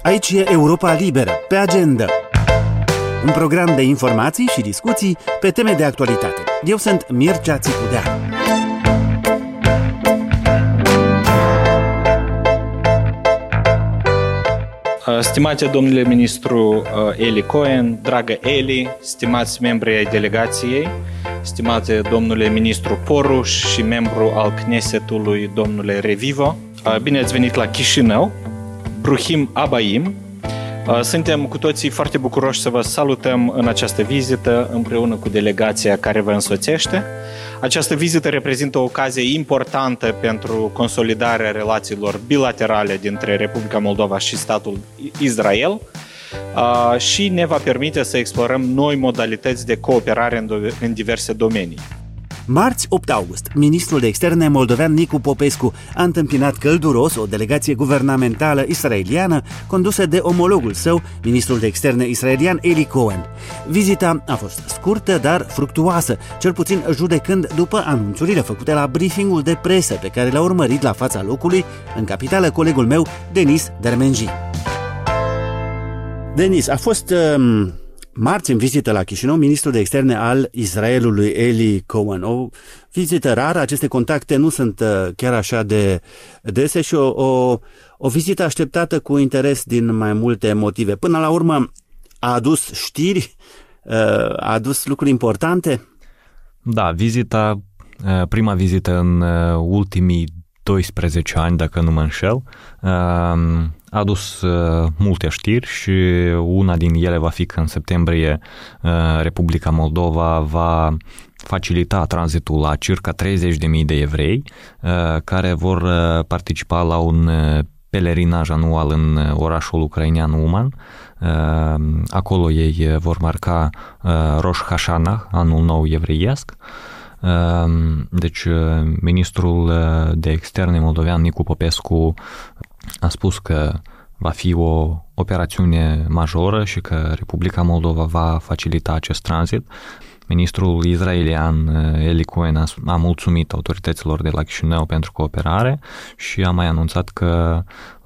Aici e Europa Liberă, pe agenda. Un program de informații și discuții pe teme de actualitate. Eu sunt Mircea Țipudea. Stimate domnule ministru Eli Cohen, dragă Eli, stimați membri ai delegației, stimate domnule ministru Poruș și membru al Knesetului domnule Revivo, bine ați venit la Chișinău, Bruhim Abaim. Suntem cu toții foarte bucuroși să vă salutăm în această vizită împreună cu delegația care vă însoțește. Această vizită reprezintă o ocazie importantă pentru consolidarea relațiilor bilaterale dintre Republica Moldova și statul Israel și ne va permite să explorăm noi modalități de cooperare în diverse domenii. Marți 8 august, ministrul de externe moldovean Nicu Popescu a întâmpinat călduros o delegație guvernamentală israeliană condusă de omologul său, ministrul de externe israelian Eli Cohen. Vizita a fost scurtă, dar fructuoasă, cel puțin judecând după anunțurile făcute la briefingul de presă pe care l-a urmărit la fața locului în capitală colegul meu, Denis Dermenji. Denis, a fost marți în vizită la Chișinău ministrul de externe al Israelului Eli Cohen. O vizită rară, aceste contacte nu sunt chiar așa de dese și o vizită așteptată cu interes din mai multe motive. Până la urmă a adus știri, a adus lucruri importante? Da, prima vizită în ultimii 12 ani, dacă nu mă înșel, a adus multe știri și una din ele va fi că în septembrie Republica Moldova va facilita tranzitul la circa 30.000 de evrei care vor participa la un pelerinaj anual în orașul ucrainean Uman. Acolo ei vor marca Rosh Hashanah, anul nou evreiesc. Deci ministrul de externe moldovean Nicu Popescu a spus că va fi o operațiune majoră și că Republica Moldova va facilita acest tranzit. Ministrul israelian Eli Cohen a mulțumit autorităților de la Chișinău pentru cooperare și a mai anunțat că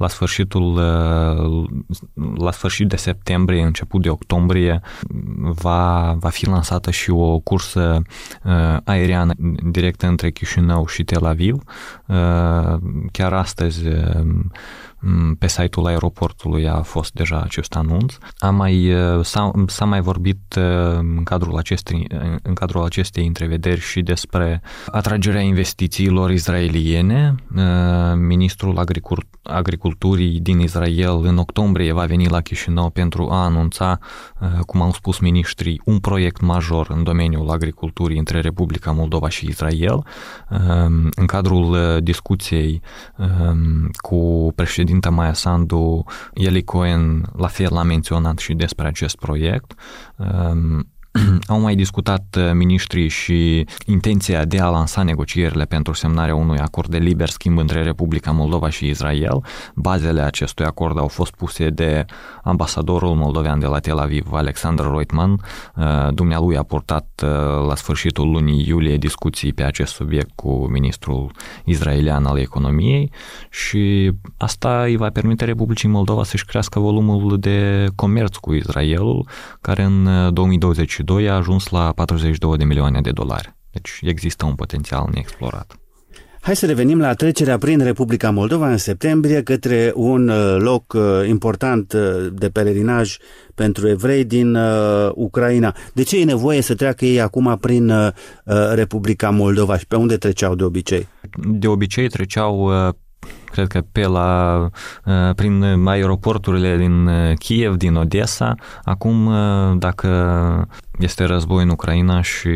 la sfârșit de septembrie, început de octombrie, va fi lansată și o cursă aeriană directă între Chișinău și Tel Aviv. Chiar astăzi pe site-ul aeroportului a fost deja acest anunț. S-a mai vorbit în cadrul acestei întrevederi și despre atragerea investițiilor israeliene. Ministrul Agriculturii din Israel în octombrie va veni la Chișinău pentru a anunța, cum au spus miniștrii, un proiect major în domeniul agriculturii între Republica Moldova și Israel. În cadrul discuției cu președinta Maia Sandu, Eli Cohen la fel a menționat și despre acest proiect. Au mai discutat miniștrii și intenția de a lansa negocierile pentru semnarea unui acord de liber schimb între Republica Moldova și Israel. Bazele acestui acord au fost puse de ambasadorul moldovean de la Tel Aviv, Alexander Roitman. Dumnealui a purtat la sfârșitul lunii iulie discuții pe acest subiect cu ministrul israelian al economiei și asta îi va permite Republicii Moldova să-și crească volumul de comerț cu Israelul, care în 2022 a ajuns la 42 de milioane de dolari. Deci există un potențial neexplorat. Hai să revenim la trecerea prin Republica Moldova în septembrie către un loc important de pelerinaj pentru evrei din Ucraina. De ce e nevoie să treacă ei acum prin Republica Moldova și pe unde treceau de obicei? De obicei treceau cred că prin aeroporturile din Kiev, din Odessa. Acum, dacă este război în Ucraina și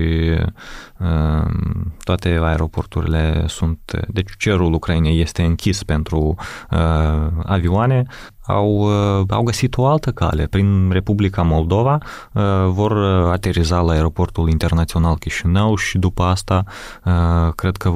toate aeroporturile deci cerul Ucrainei este închis pentru avioane, au găsit o altă cale. Prin Republica Moldova vor ateriza la aeroportul internațional Chișinău și după asta cred că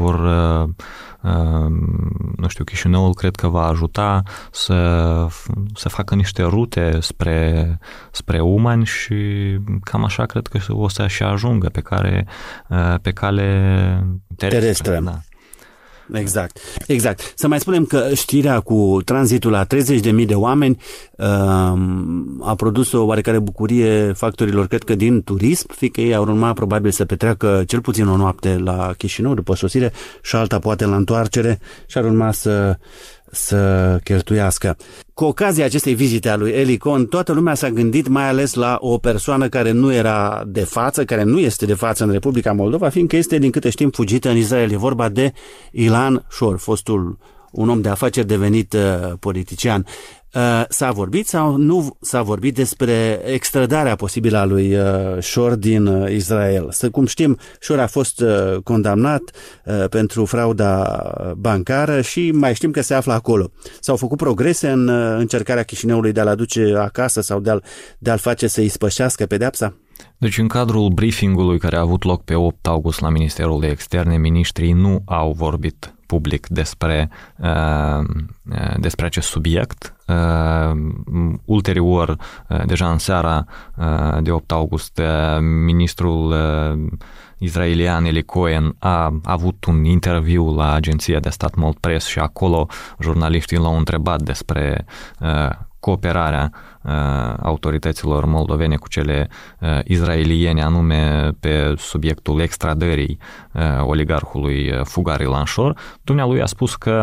Chișinăul cred că va ajuta să facă niște rute spre Uman și cam așa cred că o să și ajungă pe cale terestră. Da. Exact. Să mai spunem că știrea cu tranzitul la 30.000 de oameni a produs o oarecare bucurie factorilor, cred că din turism, fiindcă ei au urmat probabil să petreacă cel puțin o noapte la Chișinău după sosire și alta poate la întoarcere și ar urma să cheltuiască. Cu ocazia acestei vizite a lui Eli Cohen, toată lumea s-a gândit mai ales la o persoană care nu era de față, care nu este de față în Republica Moldova, fiindcă este, din câte știm, fugită în Israel. E vorba de Ilan Shor, un om de afaceri devenit politician. S-a vorbit sau nu s-a vorbit despre extradarea posibilă a lui Shor din Israel? Cum știm, Shor a fost condamnat pentru frauda bancară și mai știm că se află acolo. S-au făcut progrese în încercarea Chișinăului de a-l aduce acasă sau de a-l face să ispășească pedeapsa? Deci, în cadrul briefingului care a avut loc pe 8 august la Ministerul de Externe, ministrii nu au vorbit public despre acest subiect. Ulterior, deja în seara de 8 august, ministrul israelian Eli Cohen a avut un interviu la agenția de stat Molt Press și acolo jurnaliștii l-au întrebat despre cooperarea autorităților moldovene cu cele izraeliene, anume pe subiectul extradării oligarhului fugar Ilan Shor. Dumnealui a spus că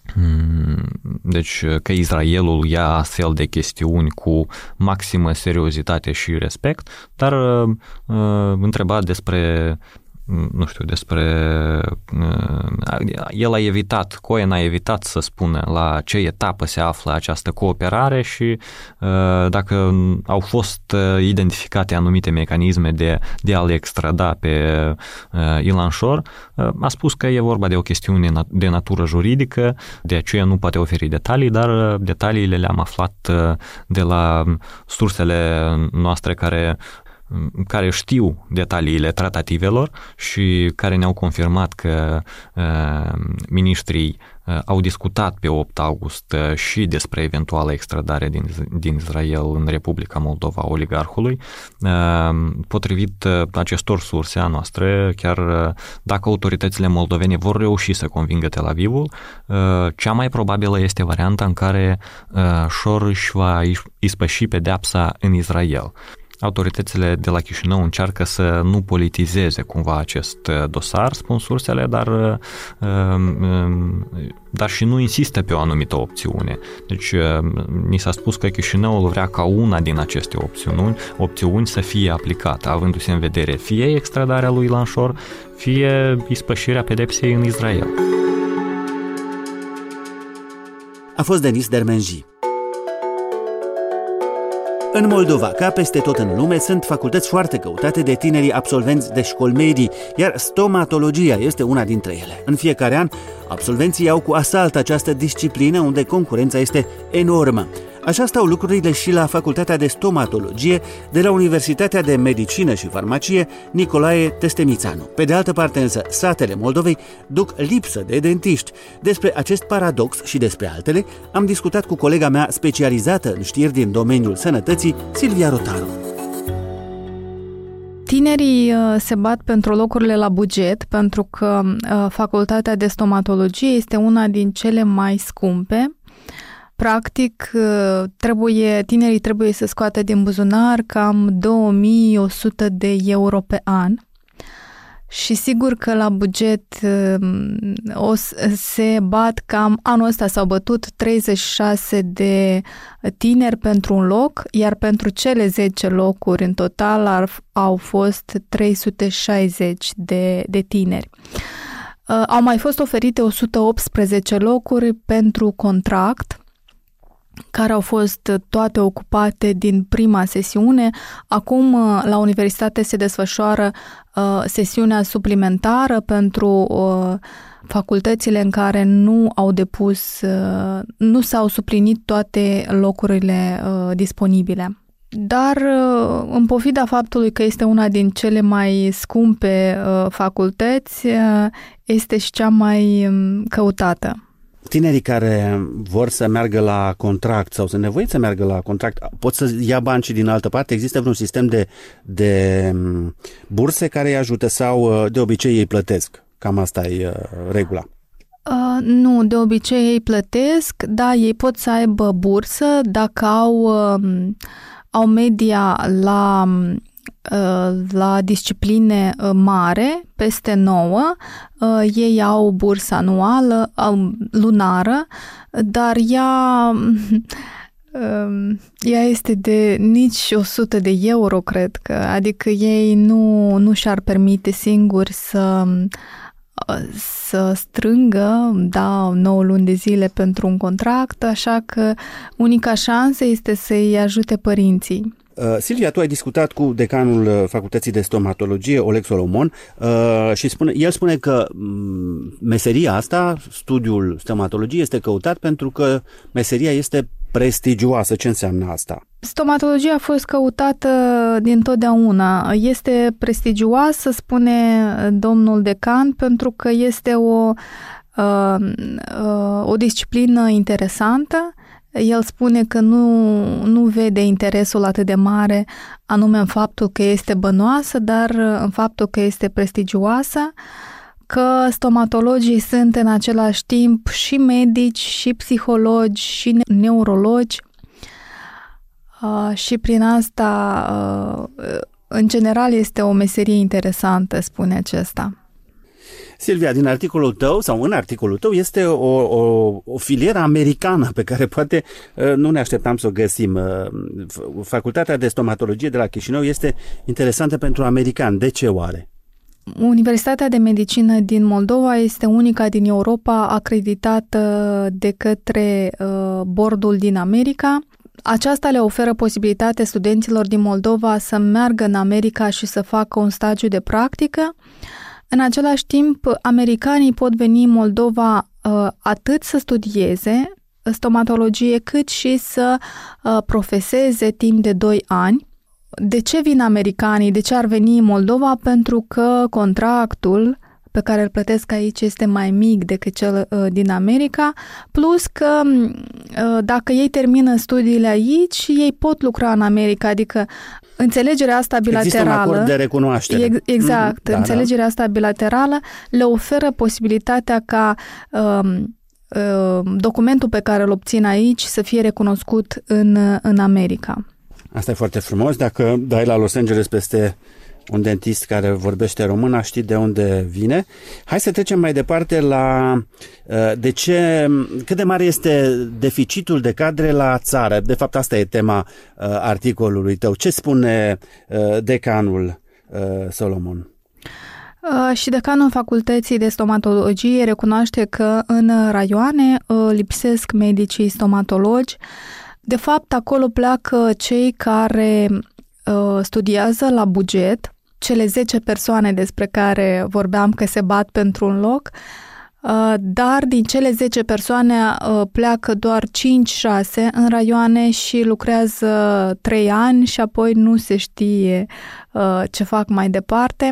Israelul ia astfel de chestiuni cu maximă seriozitate și respect, dar întrebat despre Cohen a evitat să spună la ce etapă se află această cooperare și dacă au fost identificate anumite mecanisme de a-l extrada pe Ilan Shor. A spus că e vorba de o chestiune de natură juridică, de aceea nu poate oferi detalii, dar detaliile le-am aflat de la sursele noastre care știu detaliile tratativelor și care ne-au confirmat că miniștrii au discutat pe 8 august și despre eventuală extradare din Israel în Republica Moldova oligarhului. Potrivit acestor surse a noastre, chiar dacă autoritățile moldovene vor reuși să convingă Tel Avivul, cea mai probabilă este varianta în care Shor își va ispăși pedeapsa în Israel. Autoritățile de la Chișinău încearcă să nu politizeze cumva acest dosar, spun sursele, dar și nu insistă pe o anumită opțiune. Deci ni s-a spus că Chișinăul vrea ca una din aceste opțiuni să fie aplicată, avându-se în vedere fie extradarea lui Ilan Shor, fie ispășirea pedepsei în Israel. A fost Denis Dermenji. În Moldova, ca peste tot în lume, sunt facultăți foarte căutate de tinerii absolvenți de școli medii, iar stomatologia este una dintre ele. În fiecare an, absolvenții iau cu asalt această disciplină unde concurența este enormă. Așa stau lucrurile și la Facultatea de Stomatologie de la Universitatea de Medicină și Farmacie Nicolae Testemițanu. Pe de altă parte însă, satele Moldovei duc lipsă de dentiști. Despre acest paradox și despre altele am discutat cu colega mea specializată în știri din domeniul sănătății, Silvia Rotaru. Tinerii se bat pentru locurile la buget, pentru că Facultatea de Stomatologie este una din cele mai scumpe. Practic, tinerii trebuie să scoată din buzunar cam 2100 de euro pe an. Și sigur că la buget se bat cam, anul ăsta s-au bătut 36 de tineri pentru un loc, iar pentru cele 10 locuri în total au fost 360 de tineri. Au mai fost oferite 118 locuri pentru contract, care au fost toate ocupate din prima sesiune. Acum la universitate se desfășoară sesiunea suplimentară pentru facultățile în care nu s-au suplinit toate locurile disponibile. Dar în pofida faptului că este una din cele mai scumpe facultăți, este și cea mai căutată. Tinerii care vor să meargă la contract sau sunt nevoiți să meargă la contract, pot să ia bani și din altă parte? Există vreun sistem de burse care îi ajută sau de obicei ei plătesc? Cam asta e regula. Nu, de obicei ei plătesc, da, ei pot să aibă bursă dacă au media la discipline mare, peste 9, ei au bursă anuală, lunară, dar ea este de nici 100 de euro, cred că, adică ei nu și-ar permite singuri să strângă, 9 luni de zile pentru un contract, așa că unica șansă este să-i ajute părinții. Silvia, tu ai discutat cu decanul Facultății de Stomatologie, Oleg Solomon, și el spune că meseria asta, studiul stomatologiei, este căutat pentru că meseria este prestigioasă. Ce înseamnă asta? Stomatologia a fost căutată dintotdeauna. Este prestigioasă, spune domnul decan, pentru că este o disciplină interesantă. El spune că nu vede interesul atât de mare anume în faptul că este bănoasă, dar în faptul că este prestigioasă, că stomatologii sunt în același timp și medici, și psihologi, și neurologi și prin asta, în general, este o meserie interesantă, spune acesta. Silvia, din articolul tău, sau în articolul tău, este o filieră americană pe care poate nu ne așteptam să o găsim. Facultatea de Stomatologie de la Chișinău este interesantă pentru americani. De ce oare? Universitatea de Medicină din Moldova este unica din Europa acreditată de către bordul din America. Aceasta le oferă posibilitatea studenților din Moldova să meargă în America și să facă un stagiu de practică. În același timp, americanii pot veni în Moldova atât să studieze stomatologie, cât și să profeseze timp de 2 ani. De ce vin americanii? De ce ar veni în Moldova? Pentru că contractul pe care îl plătesc aici este mai mic decât cel din America, plus că dacă ei termină studiile aici, ei pot lucra în America, adică înțelegerea asta bilaterală... Există un acord de recunoaștere. Exact. Înțelegerea asta bilaterală le oferă posibilitatea ca documentul pe care îl obțin aici să fie recunoscut în America. Asta e foarte frumos. Dacă dai la Los Angeles peste un dentist care vorbește română, știi de unde vine. Hai să trecem mai departe la cât de mare este deficitul de cadre la țară. De fapt, asta e tema articolului tău. Ce spune decanul Solomon? Și decanul Facultății de Stomatologie recunoaște că în raioane lipsesc medicii stomatologi. De fapt, acolo pleacă cei care studiază la buget, cele 10 persoane despre care vorbeam că se bat pentru un loc, dar din cele 10 persoane pleacă doar 5-6 în raioane și lucrează 3 ani și apoi nu se știe ce fac mai departe.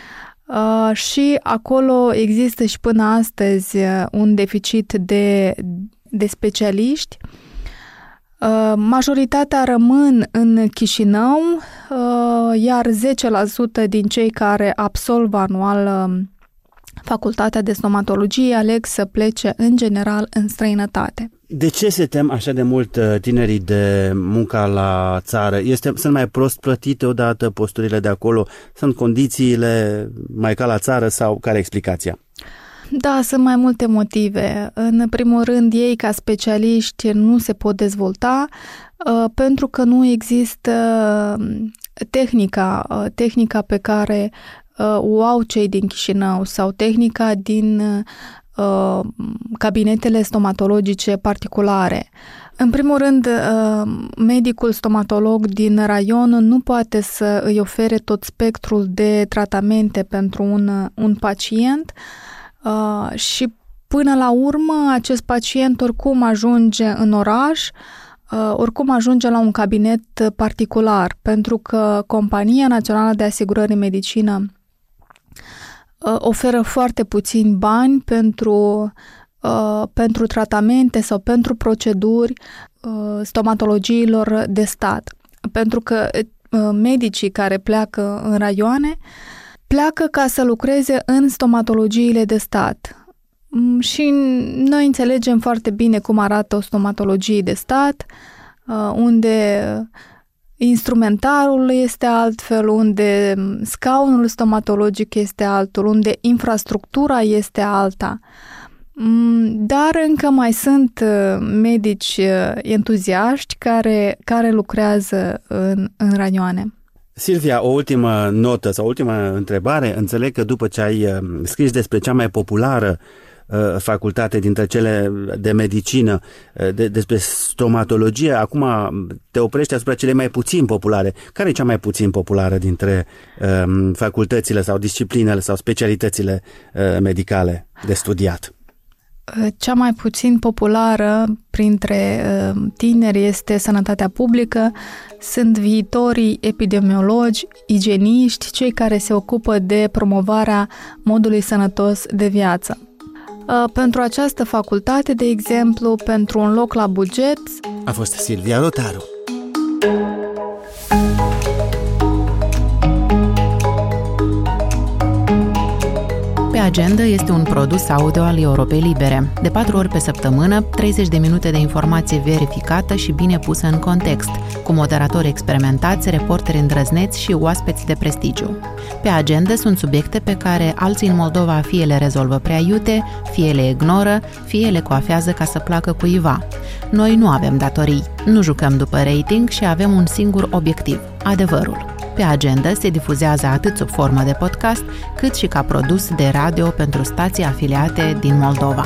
Și acolo există și până astăzi un deficit de specialiști. Majoritatea rămân în Chișinău, iar 10% din cei care absolvă anual Facultatea de Stomatologie aleg să plece în general în străinătate. De ce se tem așa de mult tinerii de munca la țară? Sunt mai prost plătite odată posturile de acolo? Sunt condițiile mai ca la țară sau care e explicația? Da, sunt mai multe motive. În primul rând, ei ca specialiști nu se pot dezvolta pentru că nu există tehnica pe care o au cei din Chișinău sau tehnica din cabinetele stomatologice particulare. În primul rând, medicul stomatolog din raion nu poate să îi ofere tot spectrul de tratamente pentru un pacient și până la urmă acest pacient oricum ajunge în oraș, oricum ajunge la un cabinet particular, pentru că Compania Națională de Asigurări în Medicină oferă foarte puțini bani pentru tratamente sau pentru proceduri stomatologiilor de stat. Pentru că medicii care pleacă în raioane pleacă ca să lucreze în stomatologiile de stat. Și noi înțelegem foarte bine cum arată o stomatologie de stat, unde instrumentarul este altfel, unde scaunul stomatologic este altul, unde infrastructura este alta. Dar încă mai sunt medici entuziaști care lucrează în raioane. Silvia, o ultimă notă sau o ultimă întrebare. Înțeleg că după ce ai scris despre cea mai populară facultate dintre cele de medicină, despre stomatologie, acum te oprești asupra cele mai puțin populare. Care e cea mai puțin populară dintre facultățile sau disciplinele sau specialitățile medicale de studiat? Cea mai puțin populară printre tineri este sănătatea publică. Sunt viitorii epidemiologi, igieniști, cei care se ocupă de promovarea modului sănătos de viață. Pentru această facultate, de exemplu, pentru un loc la buget... A fost Silvia Rotaru. Pe Agenda este un produs audio al Europei Libere. De 4 ori pe săptămână, 30 de minute de informație verificată și bine pusă în context, cu moderatori experimentați, reporteri îndrăzneți și oaspeți de prestigiu. Pe Agenda sunt subiecte pe care alții în Moldova fie le rezolvă prea iute, fie le ignoră, fie le coafează ca să placă cuiva. Noi nu avem datorii, nu jucăm după rating și avem un singur obiectiv, adevărul. Pe Agenda se difuzează atât sub formă de podcast, cât și ca produs de radio pentru stații afiliate din Moldova.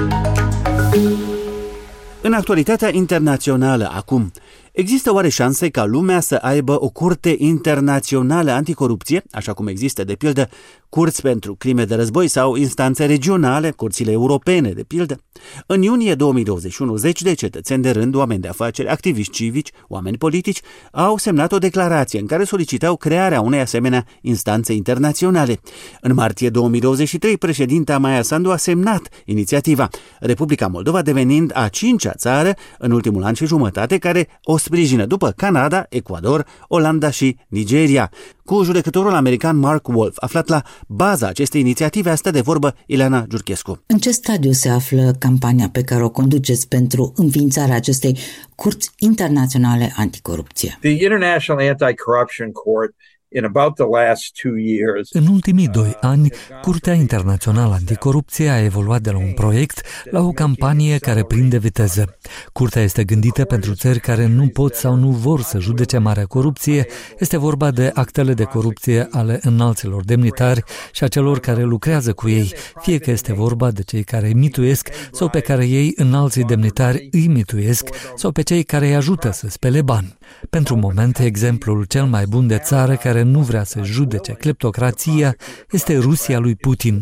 În actualitatea internațională acum, există oare șanse ca lumea să aibă o curte internațională anticorupție, așa cum există, de pildă, curți pentru crime de război sau instanțe regionale, curțile europene, de pildă? În iunie 2021, zeci de cetățeni de rând, oameni de afaceri, activiști civici, oameni politici, au semnat o declarație în care solicitau crearea unei asemenea instanțe internaționale. În martie 2023, președinta Maia Sandu a semnat inițiativa, Republica Moldova devenind a 5-a țară în ultimul an și jumătate care o sprijină după Canada, Ecuador, Olanda și Nigeria. Cu judecătorul american Mark Wolf, aflat la baza acestei inițiative, a stat de vorbă Ileana Giurchescu. În ce stadiu se află campania pe care o conduceți pentru înființarea acestei curți internaționale anticorupție? The International Anti-Corruption Court in about the last 2 years. În ultimii 2 ani, Curtea Internațională Anticorupție a evoluat de la un proiect la o campanie care prinde viteză. Curtea este gândită pentru țări care nu pot sau nu vor să judece marea corupție. Este vorba de actele de corupție ale înalților demnitari și a celor care lucrează cu ei, fie că este vorba de cei care îi mituiesc sau pe care ei, înalții demnitari, îi mituiesc sau pe cei care îi ajută să spele bani. Pentru moment, exemplul cel mai bun de țară care nu vrea să judece cleptocrația este Rusia lui Putin.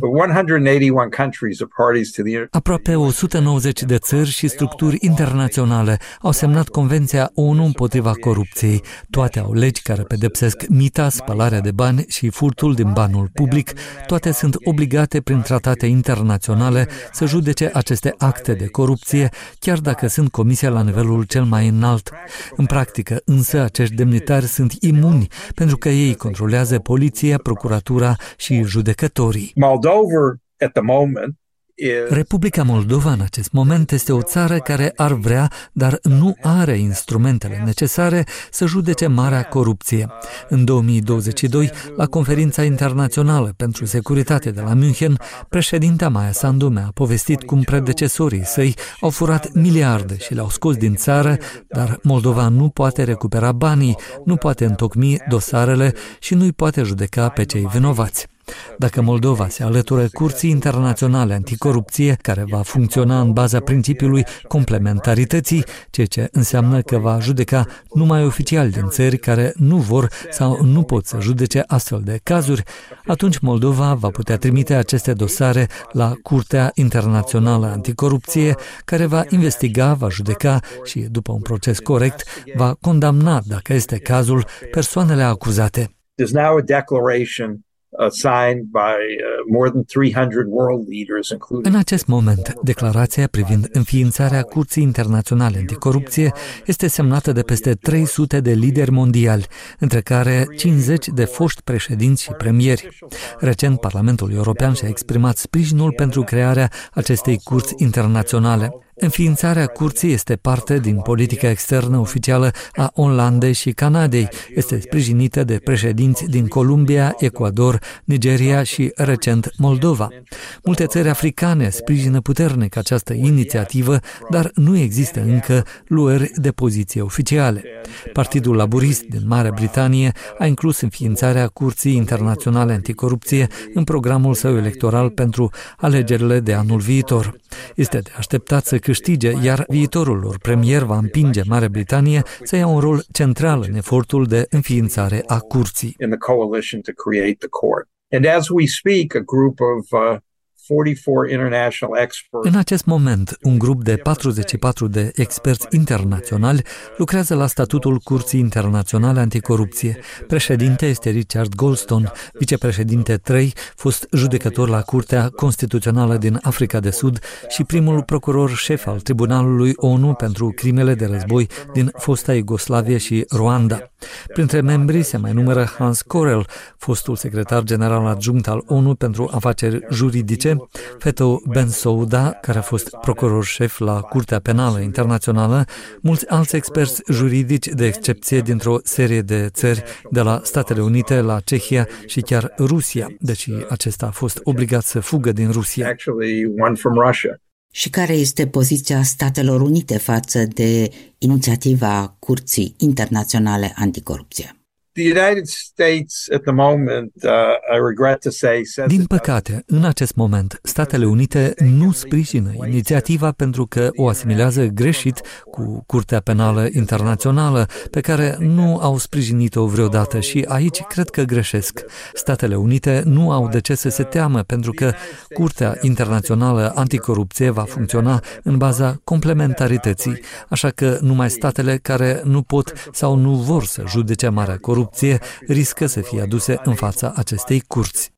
Aproape 190 de țări și structuri internaționale au semnat Convenția ONU împotriva corupției. Toate au legi care pedepsesc mita, spălarea de bani și furtul din banul public. Toate sunt obligate prin tratate internaționale să judece aceste acte de corupție, chiar dacă sunt comise la nivelul cel mai înalt. În practică, însă, acești demnitari sunt imuni pentru că ei controlează poliția, procuratura și judecătorii. Republica Moldova în acest moment este o țară care ar vrea, dar nu are instrumentele necesare să judece marea corupție. În 2022, la Conferința Internațională pentru Securitate de la München, președinta Maia Sandu mi-a povestit cum predecesorii săi au furat miliarde și le-au scos din țară, dar Moldova nu poate recupera banii, nu poate întocmi dosarele și nu-i poate judeca pe cei vinovați. Dacă Moldova se alătură Curții Internaționale Anticorupție, care va funcționa în baza principiului complementarității, ceea ce înseamnă că va judeca numai oficiali din țări care nu vor sau nu pot să judece astfel de cazuri, atunci Moldova va putea trimite aceste dosare la Curtea Internațională Anticorupție, care va investiga, va judeca și, după un proces corect, va condamna, dacă este cazul, persoanele acuzate. There's now a declaration signed by more than 300 world leaders, including. În acest moment, declarația privind înființarea Curții Internaționale Anticorupție este semnată de peste 300 de lideri mondiali, între care 50 de foști președinți și premieri. Recent, Parlamentul European și-a exprimat sprijinul pentru crearea acestei curți internaționale. Înființarea curții este parte din politica externă oficială a Olandei și Canadei. Este sprijinită de președinți din Columbia, Ecuador, Nigeria și, recent, Moldova. Multe țări africane sprijină puternic această inițiativă, dar nu există încă luări de poziție oficiale. Partidul Laborist din Marea Britanie a inclus înființarea Curții Internaționale Anticorupție în programul său electoral pentru alegerile de anul viitor. Este de așteptat să câștige, iar viitorul lor premier va împinge Marea Britanie să ia un rol central în efortul de înființare a curții. În acest moment, un grup de 44 de experți internaționali lucrează la statutul Curții Internaționale Anticorupție. Președinte este Richard Goldstone, vicepreședinte 3, fost judecător la Curtea Constituțională din Africa de Sud și primul procuror șef al Tribunalului ONU pentru crimele de război din fosta Iugoslavie și Rwanda. Printre membrii se mai numără Hans Korel, fostul secretar general adjunct al ONU pentru afaceri juridice, Feto Bensouda, care a fost procuror șef la Curtea Penală Internațională, mulți alți experți juridici de excepție dintr-o serie de țări, de la Statele Unite la Cehia și chiar Rusia, deși acesta a fost obligat să fugă din Rusia. Și care este poziția Statelor Unite față de inițiativa Curții Internaționale Anticorupție? Din păcate, în acest moment, Statele Unite nu sprijină inițiativa pentru că o asimilează greșit cu Curtea Penală Internațională, pe care nu au sprijinit-o vreodată și aici cred că greșesc. Statele Unite nu au de ce să se teamă pentru că Curtea Internațională Anticorupție va funcționa în baza complementarității, așa că numai statele care nu pot sau nu vor să judece marea corupție riscă să fie aduse în fața acestei curți.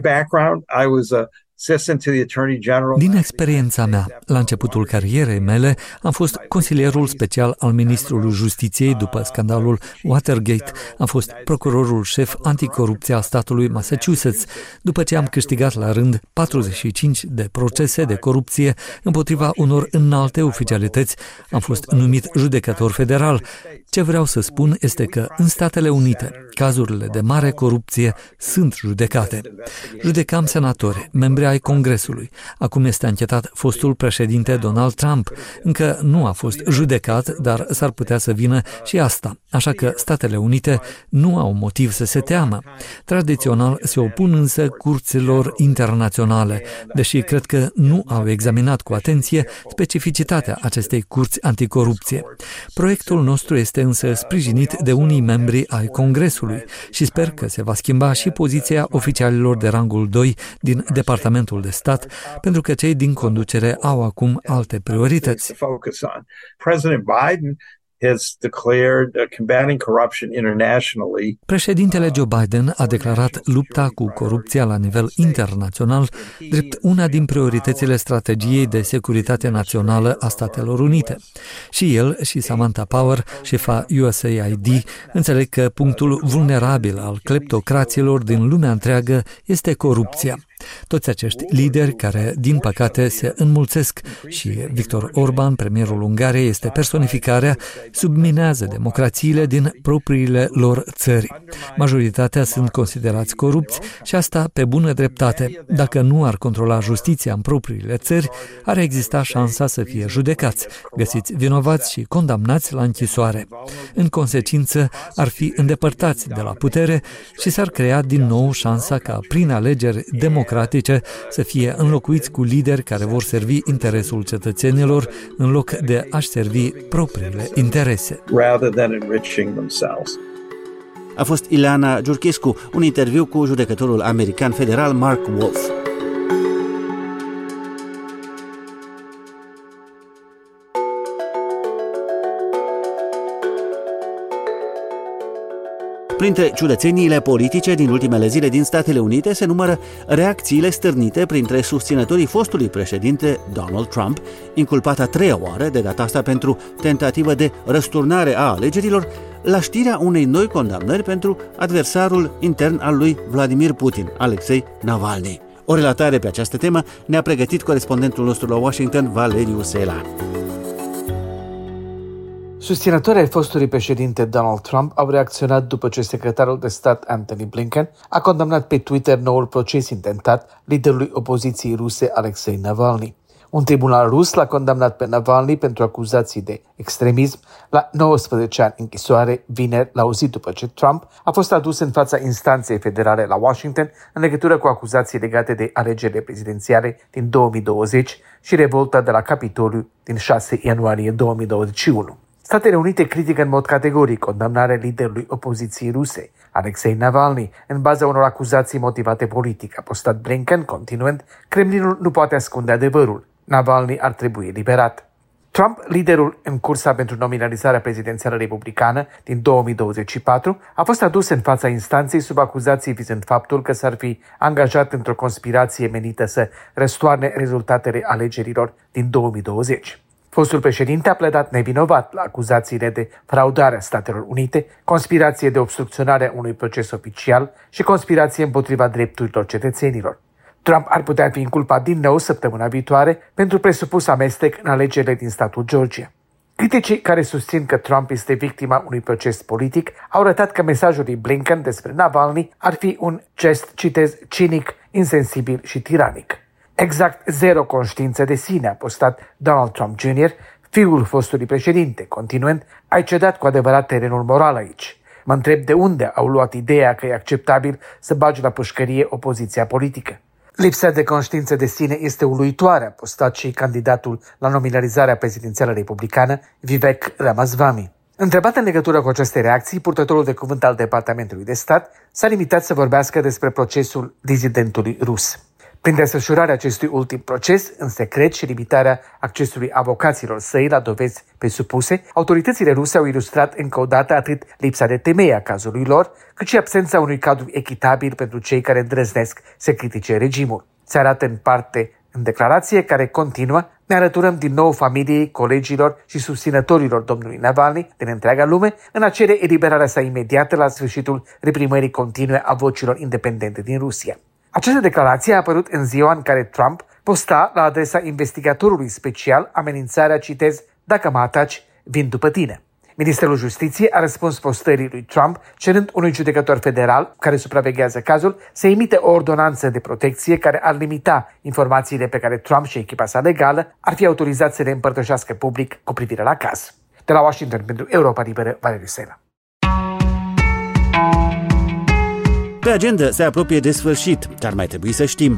Din experiența mea, la începutul carierei mele, am fost consilierul special al ministrului Justiției după scandalul Watergate. Am fost procurorul șef anticorupție al statului Massachusetts, după ce am câștigat la rând 45 de procese de corupție împotriva unor înalte oficialități. Am fost numit judecător federal. Ce vreau să spun este că în Statele Unite, cazurile de mare corupție sunt judecate. Judecam senatori, membri ai Congresului. Acum este anchetat fostul președinte Donald Trump. Încă nu a fost judecat, dar s-ar putea să vină și asta. Așa că Statele Unite nu au motiv să se teamă. Tradițional se opun însă curților internaționale, deși cred că nu au examinat cu atenție specificitatea acestei curți anticorupție. Proiectul nostru este însă sprijinit de unii membri ai Congresului și sper că se va schimba și poziția oficialilor de rangul 2 din Departamentul de Stat, pentru că cei din conducere au acum alte priorități. Președintele Joe Biden a declarat lupta cu corupția la nivel internațional drept una din prioritățile strategiei de securitate națională a Statelor Unite. Și el și Samantha Power, șefa USAID, înțeleg că punctul vulnerabil al cleptocraților din lumea întreagă este corupția. Toți acești lideri care, din păcate, se înmulțesc și Viktor Orban, premierul Ungariei, este personificarea, subminează democrațiile din propriile lor țări. Majoritatea sunt considerați corupți și asta pe bună dreptate. Dacă nu ar controla justiția în propriile țări, ar exista șansa să fie judecați, găsiți vinovați și condamnați la închisoare. În consecință, ar fi îndepărtați de la putere și s-ar crea din nou șansa ca, prin alegeri democratice, să fie înlocuiți cu lideri care vor servi interesul cetățenilor în loc de a-și servi propriile interese. A fost Ileana Giurchescu, un interviu cu judecătorul american federal Mark Wolf. Printre ciudățeniile politice din ultimele zile din Statele Unite se numără reacțiile stârnite printre susținătorii fostului președinte Donald Trump, inculpat a treia oară, de data asta pentru tentativă de răsturnare a alegerilor, la știrea unei noi condamnări pentru adversarul intern al lui Vladimir Putin, Alexei Navalny. O relatare pe această temă ne-a pregătit corespondentul nostru la Washington, Valeriu Sela. Susținătorii ai fostului președinte Donald Trump au reacționat după ce secretarul de stat Antony Blinken a condamnat pe Twitter noul proces intentat liderului opoziției ruse Alexei Navalny. Un tribunal rus l-a condamnat pe Navalny pentru acuzații de extremism la 19 ani închisoare vineri, la o zi după ce Trump a fost adus în fața instanței federale la Washington în legătură cu acuzații legate de alegerile prezidențiale din 2020 și revolta de la Capitoliu din 6 ianuarie 2021. Statele Unite critică în mod categoric condamnarea liderului opoziției ruse, Alexei Navalny, în baza unor acuzații motivate politic. A postat Blinken, continuând, Kremlinul nu poate ascunde adevărul. Navalny ar trebui eliberat. Trump, liderul în cursa pentru nominalizarea prezidențială republicană din 2024, a fost adus în fața instanței sub acuzații vizând faptul că s-ar fi angajat într-o conspirație menită să răstoarne rezultatele alegerilor din 2020. Fostul președinte a pledat nevinovat la acuzațiile de fraudare a Statelor Unite, conspirație de obstrucționare a unui proces oficial și conspirație împotriva drepturilor cetățenilor. Trump ar putea fi inculpat din nou săptămâna viitoare pentru presupus amestec în alegerile din statul Georgia. Criticii care susțin că Trump este victima unui proces politic au arătat că mesajul lui Blinken despre Navalny ar fi un gest, citez, cinic, insensibil și tiranic. Exact zero conștiință de sine, a postat Donald Trump Jr., fiul fostului președinte, continuând, ai cedat cu adevărat terenul moral aici. Mă întreb de unde au luat ideea că e acceptabil să bagi la pușcărie opoziția politică. Lipsa de conștiință de sine este uluitoare, a postat și candidatul la nominalizarea prezidențială republicană, Vivek Ramaswamy. Întrebat în legătură cu aceste reacții, purtătorul de cuvânt al Departamentului de Stat s-a limitat să vorbească despre procesul dizidentului rus. Prin desfășurarea acestui ultim proces, în secret și limitarea accesului avocaților săi la dovezi presupuse, autoritățile ruse au ilustrat încă o dată atât lipsa de temei a cazului lor, cât și absența unui cadru echitabil pentru cei care îndrăznesc să critique regimul. Se arată în parte în declarație care continuă, ne alăturăm din nou familiei, colegilor și susținătorilor domnului Navalny din întreaga lume în a cere eliberarea sa imediată la sfârșitul reprimării continue a vocilor independente din Rusia. Această declarație a apărut în ziua în care Trump posta la adresa investigatorului special amenințarea, citez, dacă mă ataci, vin după tine. Ministerul Justiției a răspuns postării lui Trump, cerând unui judecător federal care supraveghează cazul să emite o ordonanță de protecție care ar limita informațiile pe care Trump și echipa sa legală ar fi autorizați să le împărtășească public cu privire la caz. De la Washington pentru Europa Liberă, Valeriu Sela. Pe agenda se apropie de sfârșit, dar mai trebuie să știm.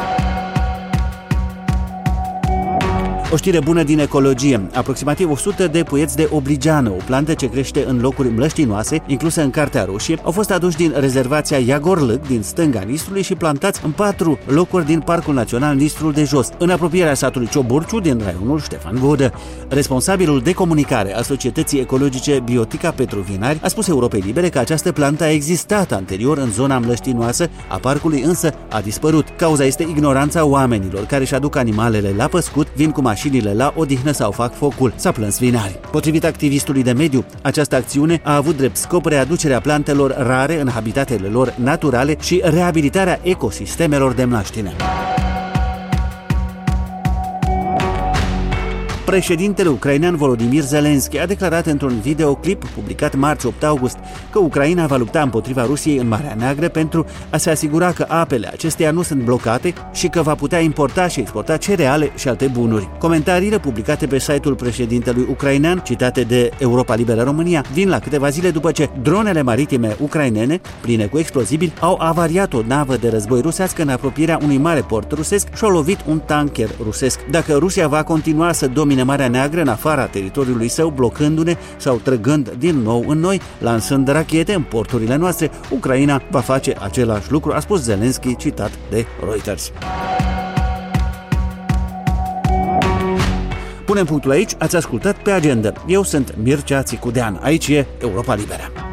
O știre bună din ecologie. Aproximativ 100 de puieți de obligeană, o plantă ce crește în locuri mlăștinoase, inclusă în Cartea Roșie, au fost aduși din rezervația Iagorlâc din stânga Nistrului și plantați în 4 locuri din Parcul Național Nistrul de Jos, în apropierea satului Cioburciu din raionul Ștefan Vodă. Responsabilul de comunicare a Societății Ecologice Biotica Petru Vinari a spus Europei Libere că această plantă a existat anterior în zona mlăștinoasă a parcului, însă a dispărut. Cauza este ignoranța oamenilor care își aduc animalele la păscut, vin cu mașinile la odihnă sau fac focul, s-a plâns Vinari. Potrivit activistului de mediu, această acțiune a avut drept scop readucerea plantelor rare în habitatele lor naturale și reabilitarea ecosistemelor de mlaștină. Președintele ucrainean Volodymyr Zelensky a declarat într-un videoclip publicat marți 8 august că Ucraina va lupta împotriva Rusiei în Marea Neagră pentru a se asigura că apele acesteia nu sunt blocate și că va putea importa și exporta cereale și alte bunuri. Comentariile publicate pe site-ul președintelui ucrainean, citate de Europa Liberă România, vin la câteva zile după ce dronele maritime ucrainene, pline cu explozibili, au avariat o navă de război rusească în apropierea unui mare port rusesc și au lovit un tanker rusesc. Dacă Rusia va continua să domine Marea Neagră în afara teritoriului său, blocându-ne sau trăgând din nou în noi, lansând rachete în porturile noastre, Ucraina va face același lucru, a spus Zelensky, citat de Reuters. Punem punctul aici, ați ascultat Pe Agenda. Eu sunt Mircea Țicudean, aici e Europa Liberă.